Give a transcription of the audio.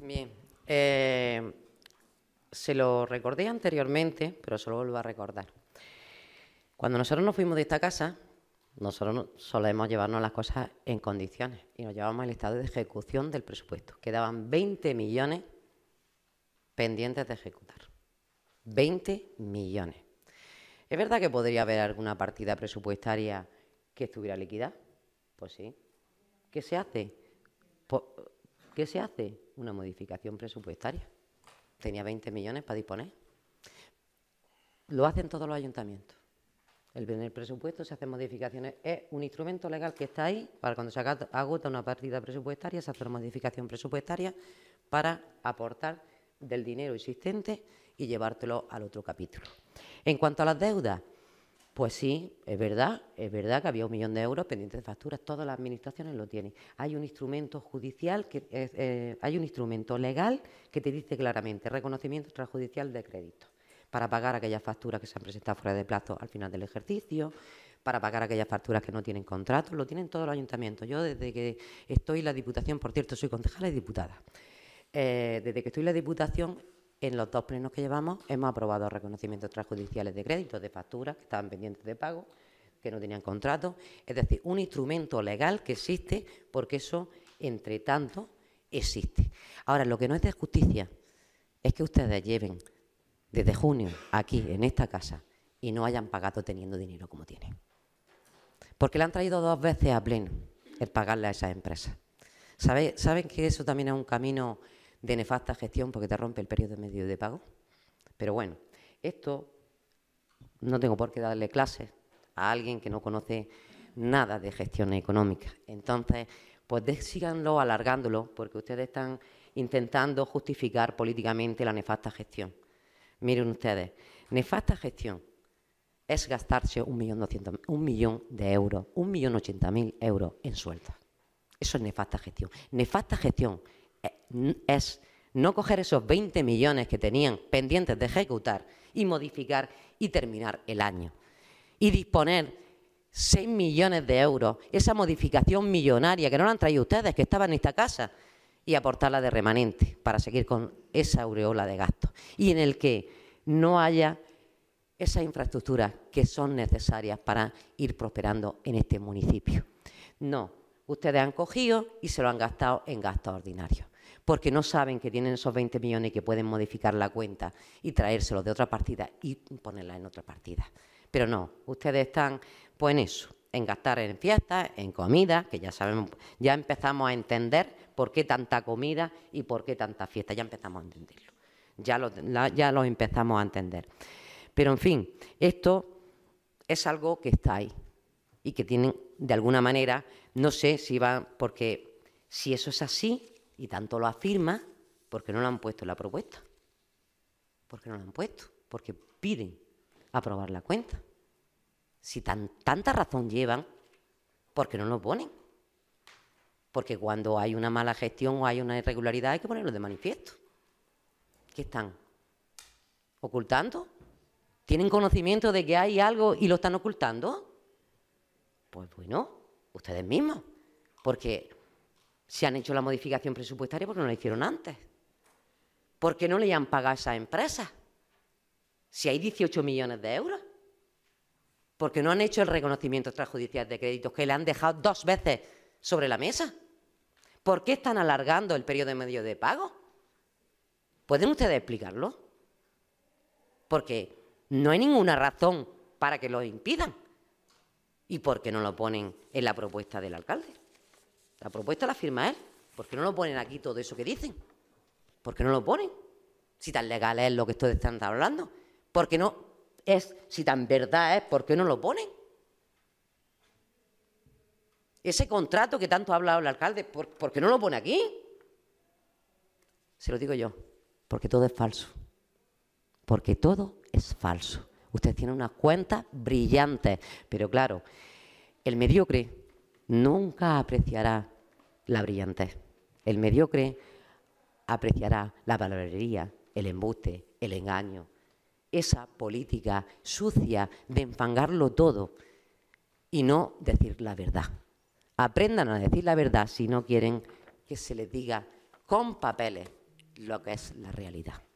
Bien. Se lo recordé anteriormente, pero se lo vuelvo a recordar. Cuando nosotros nos fuimos de esta casa, nosotros solemos llevarnos las cosas en condiciones y nos llevamos al estado de ejecución del presupuesto. Quedaban 20 millones pendientes de ejecutar. 20 millones. ¿Es verdad que podría haber alguna partida presupuestaria que estuviera liquidada? Pues sí. ¿Qué se hace? ¿Qué se hace? Una modificación presupuestaria. Tenía 20 millones para disponer. Lo hacen todos los ayuntamientos. En el presupuesto se hacen modificaciones. Es un instrumento legal que está ahí para cuando se agota una partida presupuestaria, se hace una modificación presupuestaria para aportar del dinero existente y llevártelo al otro capítulo. En cuanto a las deudas, pues sí, es verdad que había 1 millón de euros pendientes de facturas. Todas las administraciones lo tienen. Hay un instrumento judicial, hay un instrumento legal que te dice claramente reconocimiento extrajudicial de crédito para pagar aquellas facturas que se han presentado fuera de plazo al final del ejercicio, para pagar aquellas facturas que no tienen contrato. Lo tienen todos los ayuntamientos. Yo desde que estoy en la Diputación, por cierto, soy concejala y diputada. Desde que estoy en la Diputación, en los 2 plenos que llevamos, hemos aprobado reconocimientos extrajudiciales de créditos, de facturas que estaban pendientes de pago, que no tenían contrato. Es decir, un instrumento legal que existe porque eso, entre tanto, existe. Ahora, lo que no es de justicia es que ustedes lleven desde junio aquí, en esta casa, y no hayan pagado teniendo dinero como tienen. Porque le han traído 2 veces a pleno el pagarle a esas empresas. ¿Saben que eso también es un camino de nefasta gestión porque te rompe el periodo medio de pago? Pero bueno, esto no tengo por qué darle clases a alguien que no conoce nada de gestión económica. Entonces, pues síganlo alargándolo porque ustedes están intentando justificar políticamente la nefasta gestión. Miren ustedes, nefasta gestión es gastarse 1.200.000 de euros, 1.080.000 euros en sueldos. Eso es nefasta gestión. Nefasta gestión es no coger esos 20 millones que tenían pendientes de ejecutar y modificar y terminar el año. Y disponer 6 millones de euros, esa modificación millonaria que no la han traído ustedes, que estaba en esta casa, y aportarla de remanente para seguir con esa aureola de gastos. Y en el que no haya esas infraestructuras que son necesarias para ir prosperando en este municipio. No, ustedes han cogido y se lo han gastado en gastos ordinarios, porque no saben que tienen esos 20 millones y que pueden modificar la cuenta y traérselos de otra partida y ponerla en otra partida. Pero no, ustedes están pues en eso, en gastar en fiestas, en comida, que ya sabemos, ya empezamos a entender por qué tanta comida y por qué tanta fiesta, ya empezamos a entenderlo, ya lo empezamos a entender. Pero en fin, esto es algo que está ahí y que tienen, de alguna manera, no sé si va, porque si eso es así y tanto lo afirma, ¿por qué no lo han puesto en la propuesta? ¿Por qué no lo han puesto? Porque piden aprobar la cuenta. Si tanta razón llevan, ¿por qué no lo ponen? Porque cuando hay una mala gestión o hay una irregularidad hay que ponerlo de manifiesto. ¿Qué están ocultando? ¿Tienen conocimiento de que hay algo y lo están ocultando? Pues bueno, ustedes mismos, porque se han hecho la modificación presupuestaria porque no la hicieron antes. ¿Por qué no le han pagado a esas empresas? Si hay 18 millones de euros. ¿Por qué no han hecho el reconocimiento extrajudicial de créditos que le han dejado 2 veces sobre la mesa? ¿Por qué están alargando el periodo medio de pago? ¿Pueden ustedes explicarlo? Porque no hay ninguna razón para que lo impidan. ¿Y por qué no lo ponen en la propuesta del alcalde? La propuesta la firma él. ¿Por qué no lo ponen aquí todo eso que dicen? ¿Por qué no lo ponen? Si tan legal es lo que ustedes están hablando. ¿Por qué no es, si tan verdad es, por qué no lo ponen? Ese contrato que tanto ha hablado el alcalde, ¿por qué no lo pone aquí? Se lo digo yo, porque todo es falso. Porque todo es falso. Ustedes tienen unas cuentas brillantes, pero claro, el mediocre nunca apreciará la brillantez. El mediocre apreciará la palabrería, el embuste, el engaño, esa política sucia de enfangarlo todo y no decir la verdad. Aprendan a decir la verdad si no quieren que se les diga con papeles lo que es la realidad.